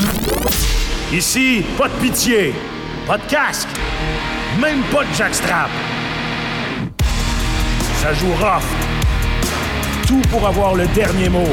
Ici, pas de pitié, pas de casque, même pas de jackstrap. Ça joue rough. Tout pour avoir le dernier mot.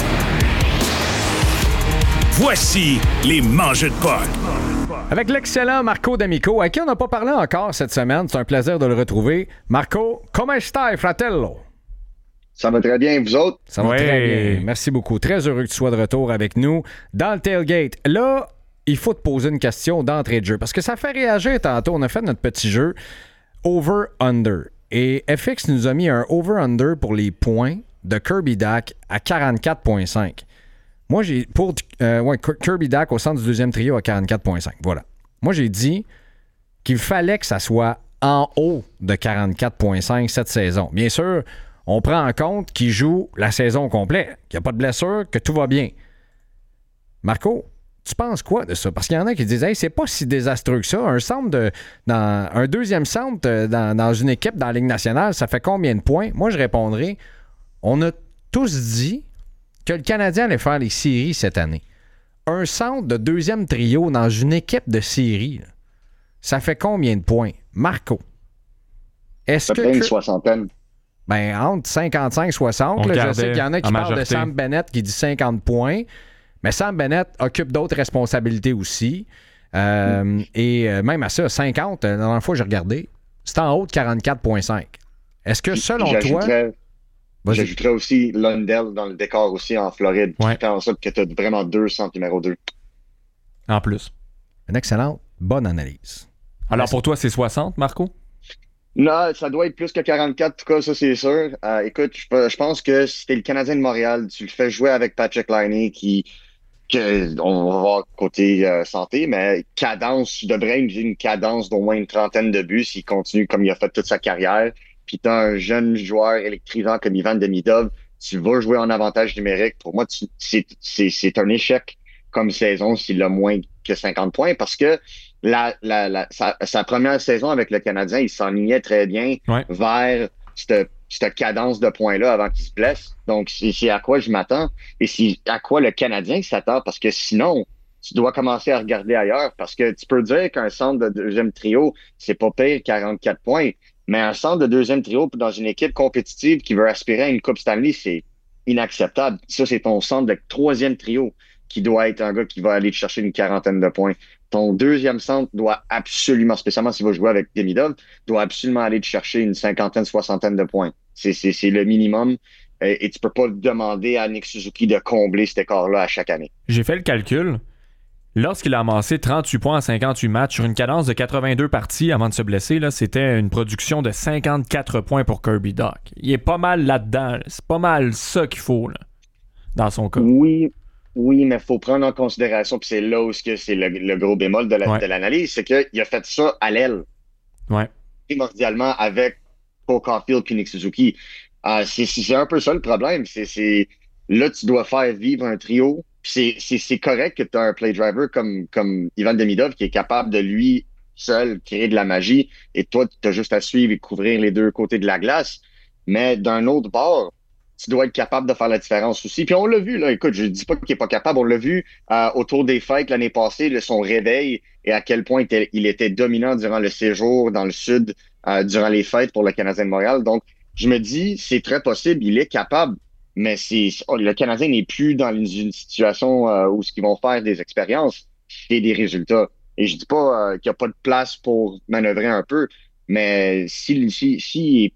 Voici les mangeux de potes. Avec l'excellent Marco D'Amico, à qui on n'a pas parlé encore cette semaine. C'est un plaisir de le retrouver. Marco, come stai, fratello? Ça va très bien, vous autres? Ça va très bien. Merci beaucoup. Très heureux que tu sois de retour avec nous dans le tailgate. Là, il faut te poser une question d'entrée de jeu parce que ça fait réagir tantôt. On a fait notre petit jeu over-under. Et FX nous a mis un over-under pour les points de Kirby Dach à 44,5. Moi, j'ai pour Kirby Dach au centre du deuxième trio à 44,5. Voilà. Moi, j'ai dit qu'il fallait que ça soit en haut de 44,5 cette saison. Bien sûr, on prend en compte qu'il joue la saison complète, qu'il n'y a pas de blessure, que tout va bien. Marco, tu penses quoi de ça? Parce qu'il y en a qui disent « Hey, c'est pas si désastreux que ça. Un deuxième centre dans une équipe dans la Ligue nationale, ça fait combien de points? » Moi, je répondrai, on a tous dit que le Canadien allait faire les séries cette année. Un centre de deuxième trio dans une équipe de séries, là, ça fait combien de points? Marco, est-ce que... une soixantaine. Ben, entre 55 et 60. Là, je sais qu'il y en a qui parlent de Sam Bennett qui dit 50 points. Mais Sam Bennett occupe d'autres responsabilités aussi. Et même à ça, 50, la dernière fois que j'ai regardé, c'est en haut de 44,5. Est-ce que selon toi... J'ajouterais aussi Lundell dans le décor aussi en Floride, qui fait en sorte que tu as vraiment deux centres numéro 2. En plus. Une excellente, bonne analyse. Alors pour toi, c'est 60, Marco? Non, ça doit être plus que 44, en tout cas, ça c'est sûr. Écoute, je pense que si t'es le Canadien de Montréal, tu le fais jouer avec Patrick Laine, on va voir côté santé, mais cadence, tu devrais une cadence d'au moins une trentaine de buts s'il continue comme il a fait toute sa carrière. Puis t'as un jeune joueur électrisant comme Ivan Demidov, tu vas jouer en avantage numérique. Pour moi, c'est un échec comme saison s'il a moins que 50 points parce que sa première saison avec le Canadien, il s'enlignait très bien vers cette cadence de points-là avant qu'il se blesse. Donc, c'est à quoi je m'attends et c'est à quoi le Canadien s'attend parce que sinon, tu dois commencer à regarder ailleurs parce que tu peux dire qu'un centre de deuxième trio, c'est pas pire 44 points, mais un centre de deuxième trio dans une équipe compétitive qui veut aspirer à une Coupe Stanley, c'est inacceptable. Ça, c'est ton centre de troisième trio qui doit être un gars qui va aller te chercher une quarantaine de points. Ton deuxième centre doit absolument, spécialement s'il va jouer avec Demidov, doit absolument aller te chercher une cinquantaine, soixantaine de points. C'est le minimum et tu peux pas demander à Nick Suzuki de combler cet écart-là à chaque année. J'ai fait le calcul. Lorsqu'il a amassé 38 points en 58 matchs sur une cadence de 82 parties avant de se blesser, là, c'était une production de 54 points pour Kirby Dach. Il est pas mal là-dedans. C'est pas mal ça qu'il faut là, dans son cas. Oui, mais il faut prendre en considération, puis c'est là où c'est le gros bémol de l'analyse, c'est qu'il a fait ça à l'aile. Ouais. Primordialement avec Cole Caulfield et Nick Suzuki. C'est un peu ça le problème. Là, tu dois faire vivre un trio. C'est correct que tu as un play driver comme Ivan Demidov qui est capable de lui seul créer de la magie et toi, tu as juste à suivre et couvrir les deux côtés de la glace. Mais d'un autre bord, tu dois être capable de faire la différence aussi. Puis on l'a vu, là, écoute, je dis pas qu'il est pas capable, on l'a vu autour des fêtes l'année passée, son réveil et à quel point il était dominant durant le séjour dans le sud durant les fêtes pour le Canadien de Montréal. Donc, je me dis, c'est très possible, il est capable. Mais le Canadien n'est plus dans une situation où ils vont faire des expériences et des résultats. Et je dis pas qu'il n'y a pas de place pour manœuvrer un peu, mais s'il est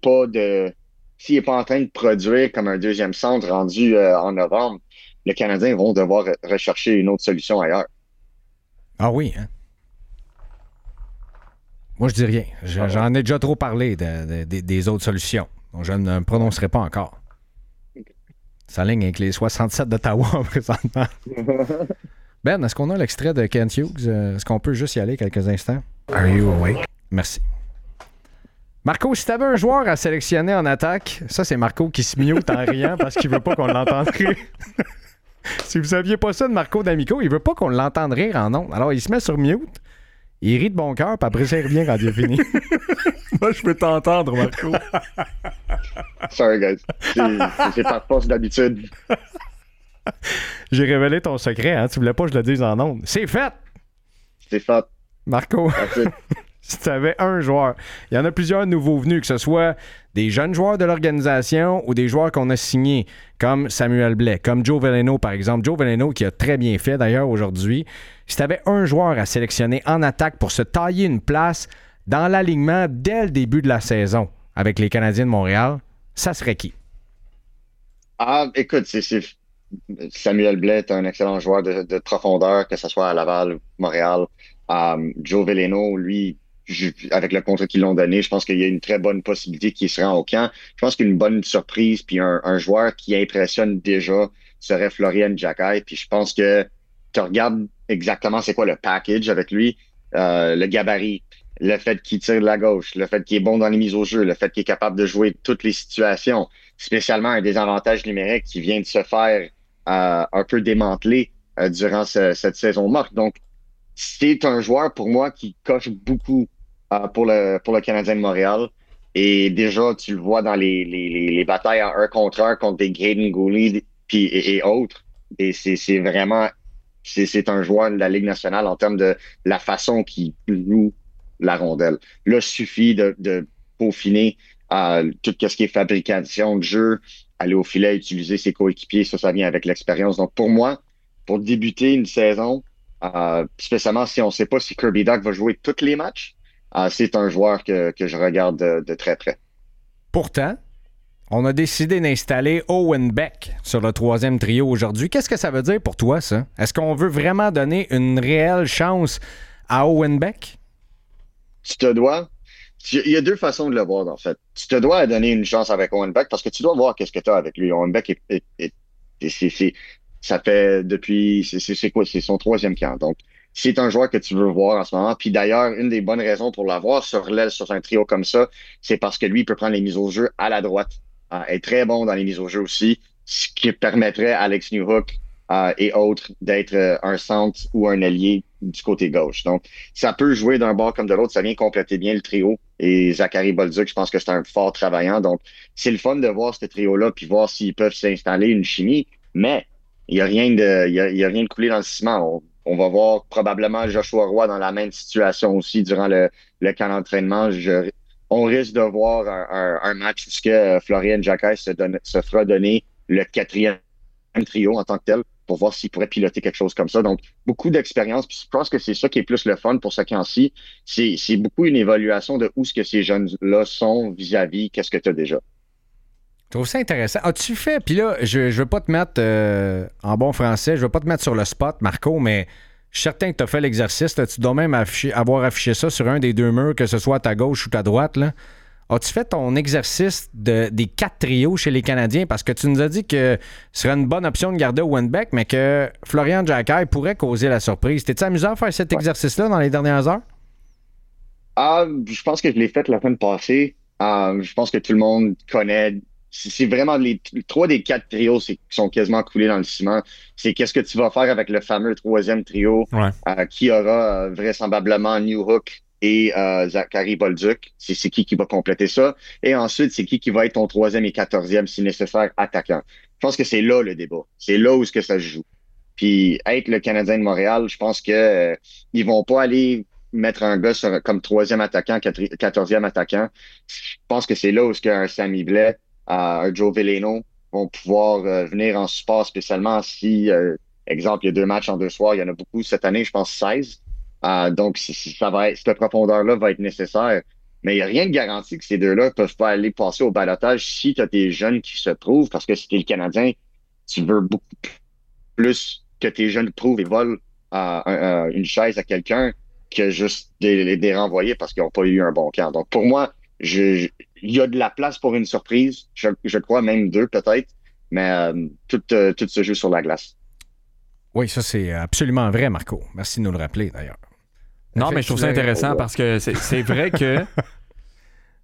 pas en train de produire comme un deuxième centre rendu en novembre, les Canadiens vont devoir rechercher une autre solution ailleurs. Ah oui, hein? Moi, je dis rien. J'en ai déjà trop parlé des autres solutions. Donc, je ne me prononcerai pas encore. Ça ligne avec les 67 d'Ottawa présentement. Ben, est-ce qu'on a l'extrait de Kent Hughes? Est-ce qu'on peut juste y aller quelques instants? Are you awake? Merci. Marco, si t'avais un joueur à sélectionner en attaque, ça c'est Marco qui se mute en riant parce qu'il veut pas qu'on l'entende rire. Si vous saviez pas ça de Marco D'Amico, il veut pas qu'on l'entende rire en ondes. Alors il se met sur mute, il rit de bon cœur, puis après ça il revient quand il est fini. Moi je peux t'entendre, Marco. Sorry guys, c'est par force d'habitude. J'ai révélé ton secret, hein? Tu voulais pas que je le dise en ondes. C'est fait! C'est fait. Marco, si tu avais un joueur, il y en a plusieurs nouveaux venus, que ce soit des jeunes joueurs de l'organisation ou des joueurs qu'on a signés, comme Samuel Blais, comme Joe Veleno, par exemple. Joe Veleno, qui a très bien fait d'ailleurs aujourd'hui. Si tu avais un joueur à sélectionner en attaque pour se tailler une place dans l'alignement dès le début de la saison avec les Canadiens de Montréal, ça serait qui? Écoute, Samuel Blais est un excellent joueur de profondeur, que ce soit à Laval ou Montréal. Joe Veleno, lui, avec le contrat qu'ils l'ont donné, je pense qu'il y a une très bonne possibilité qu'il se rend au camp. Je pense qu'une bonne surprise, puis un joueur qui impressionne déjà serait Florian Jacquet. Puis je pense que tu regardes exactement c'est quoi le package avec lui, le gabarit, le fait qu'il tire de la gauche, le fait qu'il est bon dans les mises au jeu, le fait qu'il est capable de jouer toutes les situations, spécialement un désavantage numérique qui vient de se faire un peu démanteler durant cette saison morte. Donc, c'est un joueur pour moi qui coche beaucoup pour le Canadien de Montréal. Et déjà, tu le vois dans les batailles en 1 contre 1 contre des Gaiden Gooley et autres. Et c'est vraiment c'est un joueur de la Ligue nationale en termes de la façon qu'il joue la rondelle. Là, suffit de peaufiner tout ce qui est fabrication de jeu, aller au filet, utiliser ses coéquipiers, ça vient avec l'expérience. Donc, pour moi, pour débuter une saison, spécialement si on ne sait pas si Kirby Dach va jouer tous les matchs, c'est un joueur que je regarde de très près. Pourtant, on a décidé d'installer Owen Beck sur le 3e trio aujourd'hui. Qu'est-ce que ça veut dire pour toi, ça? Est-ce qu'on veut vraiment donner une réelle chance à Owen Beck? Tu te dois. Il y a 2 façons de le voir, en fait. Tu te dois donner une chance avec Owen Beck parce que tu dois voir qu'est-ce que tu as avec lui. Owen Beck, ça fait depuis... C'est quoi? C'est son 3e camp. Donc, c'est un joueur que tu veux voir en ce moment. Puis d'ailleurs, une des bonnes raisons pour l'avoir sur l'aile, sur un trio comme ça, c'est parce que lui, il peut prendre les mises au jeu à la droite. Est très bon dans les mises au jeu aussi, ce qui permettrait à Alex Newhook et autres d'être un centre ou un allié du côté gauche. Donc, ça peut jouer d'un bord comme de l'autre. Ça vient compléter bien le trio. Et Zachary Bolduc, je pense que c'est un fort travaillant. Donc, c'est le fun de voir ce trio-là puis voir s'ils peuvent s'installer une chimie. Mais il n'y a rien de coulé dans le ciment. On va voir probablement Joshua Roy dans la même situation aussi durant le camp d'entraînement. On risque de voir un match où Florian Jacquet se fera donner le 4e trio en tant que tel pour voir s'il pourrait piloter quelque chose comme ça. Donc, beaucoup d'expérience. Puis je pense que c'est ça qui est plus le fun pour ce camp-ci. C'est beaucoup une évaluation de où ce que ces jeunes-là sont vis-à-vis qu'est-ce que tu as déjà. Je trouve ça intéressant. As-tu fait, puis là, je veux pas te mettre en bon français, je veux pas te mettre sur le spot, Marco, mais je suis certain que tu as fait l'exercice. Là, tu dois même avoir affiché ça sur un des 2 murs, que ce soit à ta gauche ou ta droite. Là. As-tu fait ton exercice des 4 trios chez les Canadiens? Parce que tu nous as dit que ce serait une bonne option de garder Owen Beck, mais que Florian Jacquet pourrait causer la surprise. T'es-tu amusé à faire cet exercice-là dans les dernières heures? Je pense que je l'ai fait la semaine passée. Je pense que tout le monde connaît. C'est vraiment les 3 des 4 trios qui sont quasiment coulés dans le ciment. C'est qu'est-ce que tu vas faire avec le fameux 3e trio qui aura vraisemblablement Newhook et Zachary Bolduc. C'est qui va compléter ça. Et ensuite, c'est qui va être ton 3e et 14e, si nécessaire, attaquant. Je pense que c'est là le débat. C'est là où ça se joue. Puis être le Canadien de Montréal, je pense que ils vont pas aller mettre un gars comme 3e attaquant, 14e attaquant. Je pense que c'est là où un Sammy Blais, un Joe Veleno vont pouvoir venir en support, spécialement si, exemple, il y a 2 matchs en 2 soirs. Il y en a beaucoup cette année, je pense 16. Donc, cette profondeur-là va être nécessaire. Mais il n'y a rien de garanti que ces 2-là ne peuvent pas aller passer au ballottage si tu as des jeunes qui se prouvent. Parce que si tu es le Canadien, tu veux beaucoup plus que tes jeunes prouvent et volent une chaise à quelqu'un que juste les renvoyer parce qu'ils n'ont pas eu un bon camp. Donc, pour moi, il y a de la place pour une surprise. Je crois même 2 peut-être. Mais tout se joue sur la glace. Oui, ça, c'est absolument vrai, Marco. Merci de nous le rappeler, d'ailleurs. Non, mais je trouve ça intéressant parce que c'est vrai que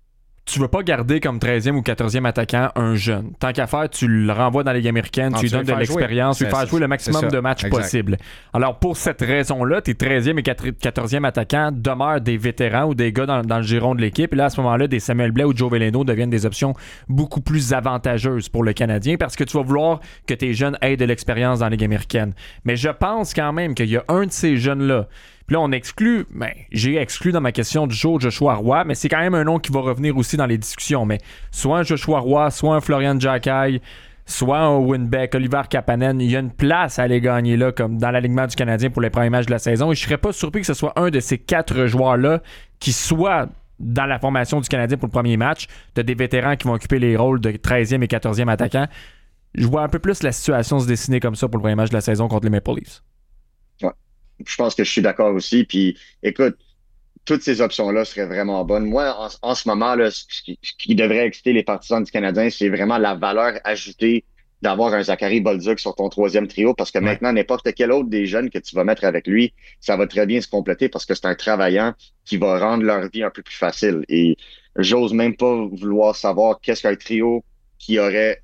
tu veux pas garder comme 13e ou 14e attaquant un jeune. Tant qu'à faire, tu le renvoies dans la Ligue américaine, tu lui donnes de l'expérience, tu lui fais jouer le maximum de matchs possible. Alors, pour cette raison-là, tes 13e et 14e attaquants demeurent des vétérans ou des gars dans le giron de l'équipe. Et là, à ce moment-là, des Samuel Blais ou Joe Veleno deviennent des options beaucoup plus avantageuses pour le Canadien parce que tu vas vouloir que tes jeunes aient de l'expérience dans la Ligue américaine. Mais je pense quand même qu'il y a un de ces jeunes-là. Puis là, on exclut, j'ai exclu dans ma question du jour Joshua Roy, mais c'est quand même un nom qui va revenir aussi dans les discussions. Mais soit un Joshua Roy, soit un Florian Xhekaj, soit un Winbeck, Oliver Kapanen, il y a une place à aller gagner là, comme dans l'alignement du Canadien pour les premiers matchs de la saison. Et je serais pas surpris que ce soit un de ces 4 joueurs-là qui soit dans la formation du Canadien pour le premier match, de des vétérans qui vont occuper les rôles de 13e et 14e attaquants. Je vois un peu plus la situation se dessiner comme ça pour le premier match de la saison contre les Maple Leafs. Ouais. Je pense que je suis d'accord aussi. Puis, écoute, toutes ces options-là seraient vraiment bonnes. Moi, en ce moment, là, ce qui devrait exciter les partisans du Canadien, c'est vraiment la valeur ajoutée d'avoir un Zachary Bolduc sur ton 3e trio, parce que maintenant, n'importe quel autre des jeunes que tu vas mettre avec lui, ça va très bien se compléter parce que c'est un travaillant qui va rendre leur vie un peu plus facile. Et j'ose même pas vouloir savoir qu'est-ce qu'un trio qui aurait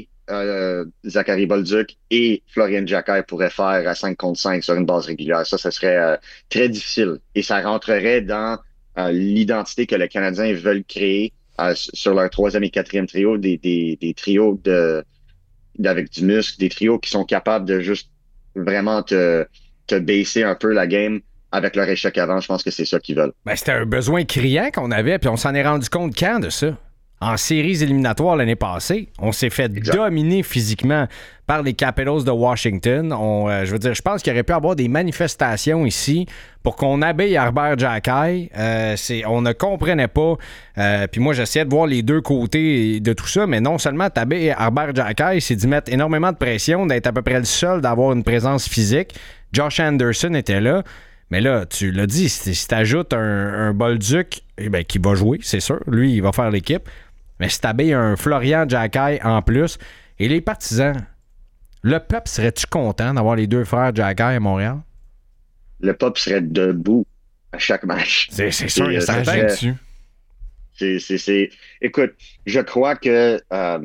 Zachary Bolduc et Florian Xhekaj pourraient faire à 5 contre 5 sur une base régulière. Ça serait très difficile. Et ça rentrerait dans l'identité que les Canadiens veulent créer sur leur 3e et 4e trio, des trios avec du muscle, des trios qui sont capables de juste vraiment te baisser un peu la game avec leur échec avant. Je pense que c'est ça qu'ils veulent. C'était un besoin criant qu'on avait, puis on s'en est rendu compte quand de ça? En séries éliminatoires l'année passée, on s'est fait dominer physiquement par les Capitals de Washington. Je pense qu'il aurait pu y avoir des manifestations ici pour qu'on habille Arber Xhekaj. On ne comprenait pas. Puis moi, j'essayais de voir les deux côtés de tout ça, mais non seulement t'habilles Arber Xhekaj, c'est d'y mettre énormément de pression, d'être à peu près le seul, d'avoir une présence physique. Josh Anderson était là. Mais là, tu l'as dit, si t'ajoutes un Bolduc, qui va jouer, c'est sûr. Lui, il va faire l'équipe. Mais si t'habilles un Florian Xhekaj en plus, et les partisans, le peuple serait-tu content d'avoir les deux frères Xhekaj à Montréal? Le peuple serait debout à chaque match. C'est sûr, il y a certain dessus. Écoute, je crois que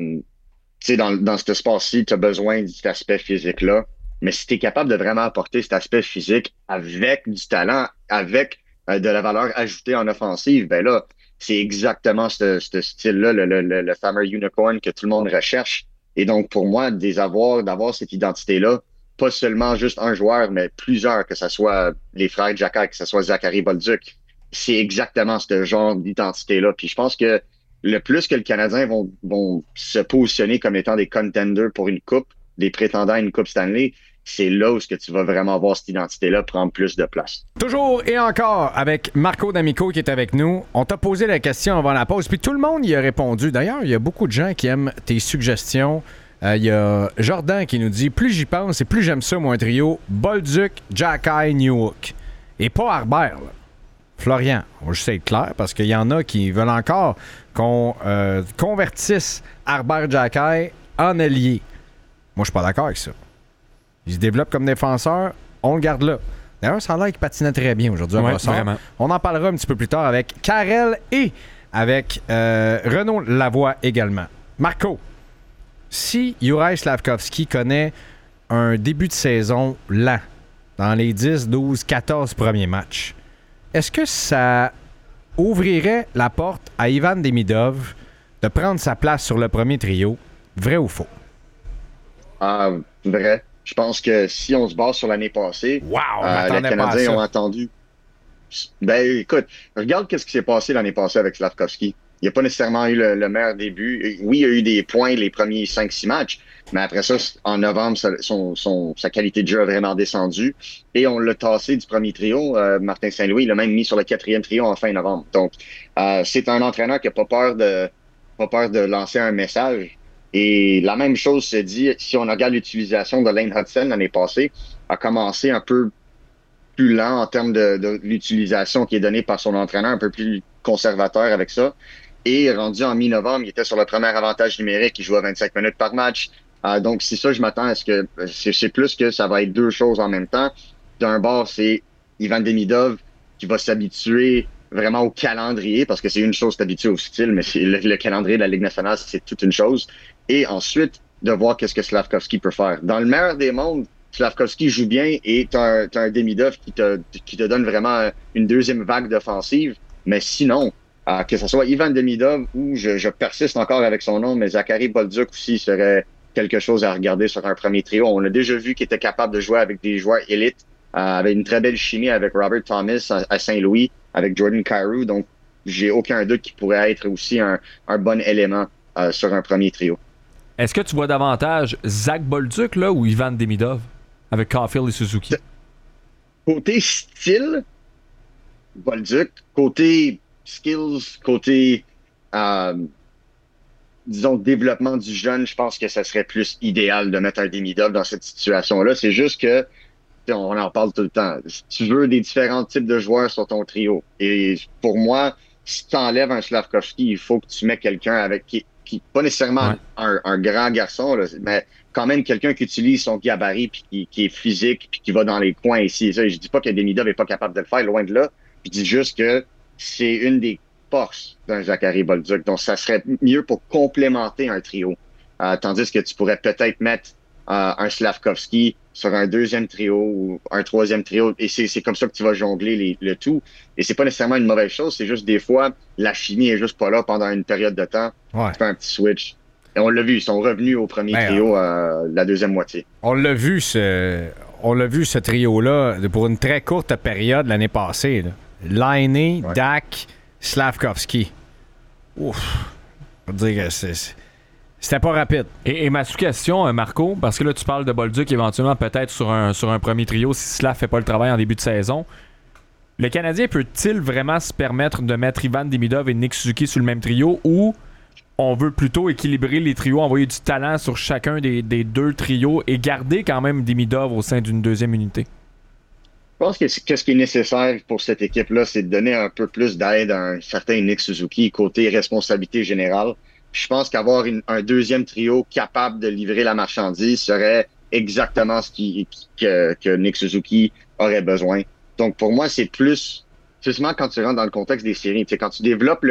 dans cet espace-ci, tu as besoin de cet aspect physique-là. Mais si tu es capable de vraiment apporter cet aspect physique avec du talent, avec de la valeur ajoutée en offensive, ben là, c'est exactement ce style-là, le fameux unicorn que tout le monde recherche. Et donc, pour moi, d'avoir cette identité-là, pas seulement juste un joueur, mais plusieurs, que ce soit les frères Xhekaj, que ce soit Zachary Bolduc, c'est exactement ce genre d'identité-là. Puis je pense que le plus que les Canadiens vont se positionner comme étant des contenders pour une coupe, des prétendants à une coupe Stanley, c'est là où tu vas vraiment voir cette identité-là prendre plus de place. Toujours et encore avec Marco D'Amico qui est avec nous. On t'a posé la question avant la pause, puis tout le monde y a répondu. D'ailleurs, il y a beaucoup de gens qui aiment tes suggestions. Il y a Jordan qui nous dit « Plus j'y pense et plus j'aime ça, moi, un trio. Bolduc, Xhekaj, Newhook. » Et pas Arber, là. Florian, on je sais être clair, parce qu'il y en a qui veulent encore qu'on convertisse Arber Xhekaj en allié. Moi, je suis pas d'accord avec ça. Il se développe comme défenseur, on le garde là. D'ailleurs, ça a l'air qu'il patinait très bien aujourd'hui. Vraiment. On en parlera un petit peu plus tard avec Karel et avec Renaud Lavoie également. Marco, si Juraj Slafkovský connaît un début de saison lent dans les 10, 12, 14 premiers matchs, est-ce que ça ouvrirait la porte à Ivan Demidov de prendre sa place sur le premier trio? Vrai ou faux? Vrai. Je pense que si on se base sur l'année passée, les Canadiens ont attendu. Ben, écoute, regarde qu'est-ce qui s'est passé l'année passée avec Slafkovský. Il n'a pas nécessairement eu le meilleur début. Oui, il a eu des points les premiers 5-6 matchs, mais après ça, en novembre, sa qualité de jeu a vraiment descendu et on l'a tassé du premier trio. Martin Saint-Louis l'a même mis sur le 4e trio en fin novembre. Donc, c'est un entraîneur qui n'a pas peur de lancer un message. Et la même chose se dit si on regarde l'utilisation de Lane Hudson l'année passée, a commencé un peu plus lent en termes de l'utilisation qui est donnée par son entraîneur, un peu plus conservateur avec ça. Et rendu en mi-novembre, il était sur le premier avantage numérique, il jouait à 25 minutes par match. Donc, c'est ça, je m'attends à ce que c'est plus que ça va être deux choses en même temps. D'un bord, c'est Ivan Demidov qui va s'habituer vraiment au calendrier, parce que c'est une chose d'habitude au style, mais c'est le calendrier de la Ligue nationale, c'est toute une chose. Et ensuite, de voir qu'est-ce que Slavkovsky peut faire. Dans le meilleur des mondes, Slavkovsky joue bien et t'as un Demidov qui te donne vraiment une deuxième vague d'offensive. Mais sinon, que ce soit Ivan Demidov ou je persiste encore avec son nom, mais Zachary Bolduc aussi serait quelque chose à regarder sur un premier trio. On a déjà vu qu'il était capable de jouer avec des joueurs élites, avec une très belle chimie avec Robert Thomas à Saint-Louis, avec Jordan Kyrou. Donc, j'ai aucun doute qu'il pourrait être aussi un bon élément sur un premier trio. Est-ce que tu vois davantage Zach Bolduc là, ou Ivan Demidov avec Caulfield et Suzuki? Côté style, Bolduc. Côté skills, côté, disons, développement du jeune, je pense que ça serait plus idéal de mettre un Demidov dans cette situation-là. C'est juste que, on en parle tout le temps, tu veux des différents types de joueurs sur ton trio. Et pour moi, si tu enlèves un Slavkovsky, il faut que tu mets quelqu'un avec qui pas nécessairement un grand garçon, là, mais quand même quelqu'un qui utilise son gabarit puis qui est physique puis qui va dans les coins ici et ça. Et je dis pas que Demidov est pas capable de le faire, loin de là. Je dis juste que c'est une des forces d'un Zachary Bolduc. Donc, ça serait mieux pour complémenter un trio. Tandis que tu pourrais peut-être mettre un Slavkovsky sur un deuxième trio ou un troisième trio. Et c'est comme ça que tu vas jongler le tout. Et c'est pas nécessairement une mauvaise chose. C'est juste des fois, la chimie est juste pas là pendant une période de temps. Ouais. Tu fais un petit switch. Et on l'a vu, ils sont revenus au premier trio la deuxième moitié. On l'a vu, ce trio-là, pour une très courte période l'année passée. Laine, Dak, Slavkovsky. Ouf. Je veux dire, c'était pas rapide. Et ma sous-question, Marco, parce que là, tu parles de Bolduc éventuellement peut-être sur un premier trio si Slav fait pas le travail en début de saison. Le Canadien peut-il vraiment se permettre de mettre Ivan Demidov et Nick Suzuki sur le même trio ou on veut plutôt équilibrer les trios, envoyer du talent sur chacun des deux trios et garder quand même Demidov au sein d'une deuxième unité? Je pense que ce qui est nécessaire pour cette équipe-là, c'est de donner un peu plus d'aide à un certain Nick Suzuki côté responsabilité générale. Puis je pense qu'avoir un deuxième trio capable de livrer la marchandise serait exactement ce que Nick Suzuki aurait besoin. Donc pour moi, c'est plus, justement quand tu rentres dans le contexte des séries, tu sais, quand tu développes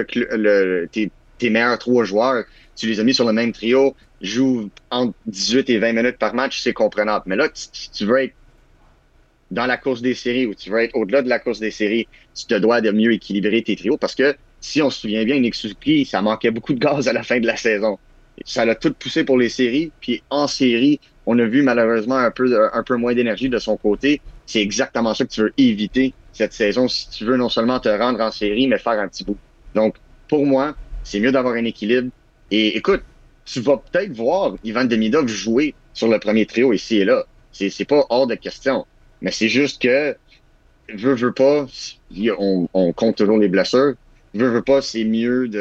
tes meilleurs 3 joueurs, tu les as mis sur le même trio, jouent entre 18 et 20 minutes par match, c'est comprenable. Mais là, si tu veux être dans la course des séries ou tu veux être au-delà de la course des séries, tu te dois de mieux équilibrer tes trios parce que si on se souvient bien, Nick Suzuki, ça manquait beaucoup de gaz à la fin de la saison. Ça l'a tout poussé pour les séries, puis en série, on a vu malheureusement un peu moins d'énergie de son côté. C'est exactement ça que tu veux éviter cette saison si tu veux non seulement te rendre en série, mais faire un petit bout. Donc, pour moi, c'est mieux d'avoir un équilibre. Et écoute, tu vas peut-être voir Ivan Demidov jouer sur le premier trio ici et là. C'est pas hors de question. Mais c'est juste que, veut pas, on compte toujours les blessures. Veut pas, c'est mieux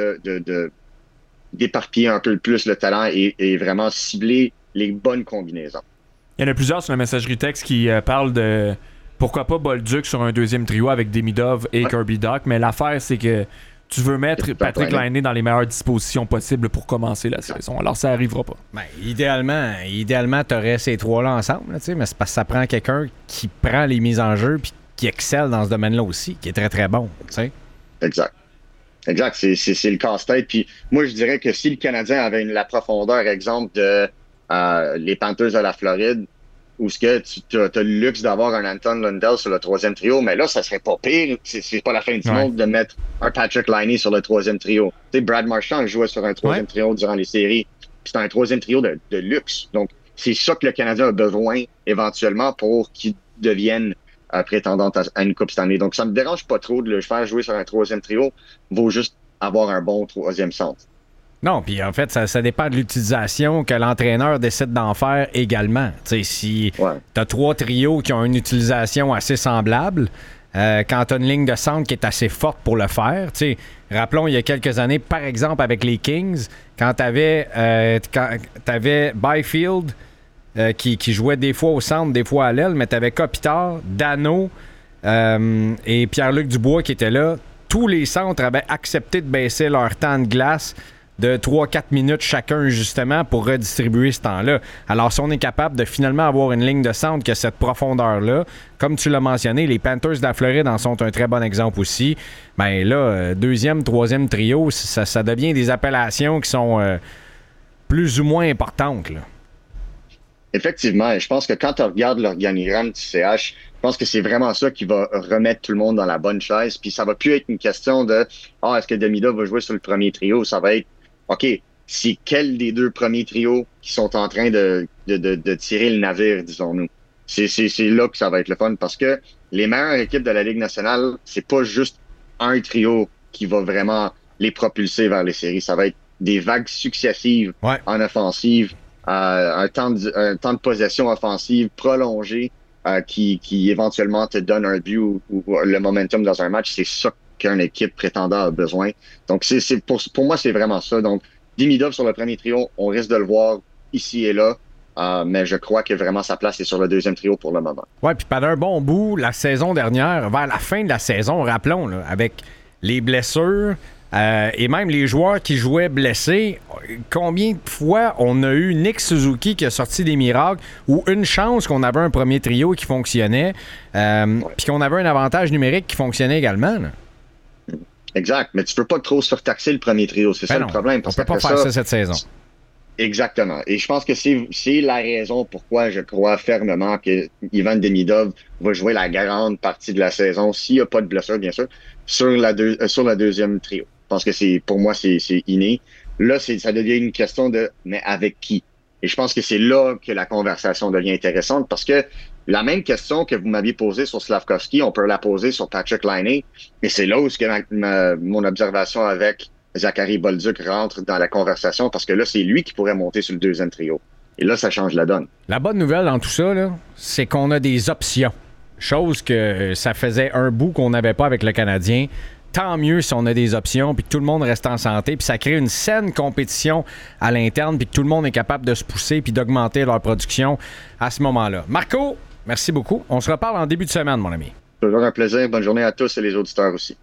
d'éparpiller un peu plus le talent et vraiment cibler les bonnes combinaisons. Il y en a plusieurs sur la messagerie texte qui parlent de pourquoi pas Bolduc sur un deuxième trio avec Demidov et Kirby Dach, mais l'affaire c'est que tu veux mettre Patrick Laine dans les meilleures dispositions possibles pour commencer la saison. Alors ça arrivera pas. Ben, idéalement tu aurais ces trois-là ensemble, mais c'est parce que ça prend quelqu'un qui prend les mises en jeu puis qui excelle dans ce domaine-là aussi, qui est très très bon. T'sais. Exact, c'est le casse-tête. Puis moi, je dirais que si le Canadien avait la profondeur, exemple, de les Panthers de la Floride, où ce que tu as le luxe d'avoir un Anton Lundell sur le troisième trio, mais là, ça serait pas pire. C'est pas la fin du monde de mettre un Patrick Laine sur le troisième trio. Tu sais, Brad Marchand jouait sur un troisième trio durant les séries. Puis c'est un troisième trio de luxe. Donc, c'est ça que le Canadien a besoin éventuellement pour qu'il devienne prétendante à une Coupe Stanley. Donc, ça me dérange pas trop de le faire jouer sur un troisième trio. Vaut juste avoir un bon troisième centre. Non, puis en fait, ça dépend de l'utilisation que l'entraîneur décide d'en faire également. Tu sais, si tu as 3 trios qui ont une utilisation assez semblable, quand tu as une ligne de centre qui est assez forte pour le faire, tu sais, rappelons, il y a quelques années, par exemple, avec les Kings, quand tu avais Byfield qui jouait des fois au centre, des fois à l'aile, mais tu avais Kopitar, Dano et Pierre-Luc Dubois qui étaient là. Tous les centres avaient accepté de baisser leur temps de glace de 3-4 minutes chacun, justement, pour redistribuer ce temps-là. Alors, si on est capable de finalement avoir une ligne de centre qui a cette profondeur-là, comme tu l'as mentionné, les Panthers de la Floride en sont un très bon exemple aussi. Bien là, deuxième, troisième trio, ça devient des appellations qui sont plus ou moins importantes, là. Effectivement, et je pense que quand tu regardes l'organigramme du CH, je pense que c'est vraiment ça qui va remettre tout le monde dans la bonne chaise. Puis ça va plus être une question de est-ce que Demidov va jouer sur le premier trio? Ça va être OK, c'est quel des deux premiers trios qui sont en train de tirer le navire, disons-nous. C'est là que ça va être le fun parce que les meilleures équipes de la Ligue nationale, c'est pas juste un trio qui va vraiment les propulser vers les séries. Ça va être des vagues successives en offensive. Un temps de possession offensive prolongé qui éventuellement te donne un but ou le momentum dans un match. C'est ça qu'une équipe prétendant a besoin. Donc, pour moi, c'est vraiment ça. Donc, Demidov sur le premier trio, on risque de le voir ici et là. Mais je crois que vraiment sa place est sur le deuxième trio pour le moment. Oui, puis pas d'un bon bout, la saison dernière, vers la fin de la saison, rappelons, là, avec les blessures, et même les joueurs qui jouaient blessés, combien de fois on a eu Nick Suzuki qui a sorti des miracles ou une chance qu'on avait un premier trio qui fonctionnait, puis qu'on avait un avantage numérique qui fonctionnait également, là. Exact, mais tu peux pas trop surtaxer le premier trio, c'est ça le problème. On peut pas faire ça cette saison. Exactement. Et je pense que c'est la raison pourquoi je crois fermement que Ivan Demidov va jouer la grande partie de la saison, s'il n'y a pas de blessure, bien sûr, sur la deuxième trio. Je pense que pour moi, c'est inné. Là, ça devient une question de mais avec qui? Et je pense que c'est là que la conversation devient intéressante parce que la même question que vous m'aviez posée sur Slavkovski, on peut la poser sur Patrik Laine. Et c'est là où mon observation avec Zachary Bolduc rentre dans la conversation parce que là, c'est lui qui pourrait monter sur le deuxième trio. Et là, ça change la donne. La bonne nouvelle dans tout ça, là, c'est qu'on a des options. Chose que ça faisait un bout qu'on n'avait pas avec le Canadien. Tant mieux si on a des options puis que tout le monde reste en santé puis ça crée une saine compétition à l'interne puis que tout le monde est capable de se pousser puis d'augmenter leur production à ce moment-là. Marco, merci beaucoup. On se reparle en début de semaine, mon ami. Toujours un plaisir. Bonne journée à tous et les auditeurs aussi.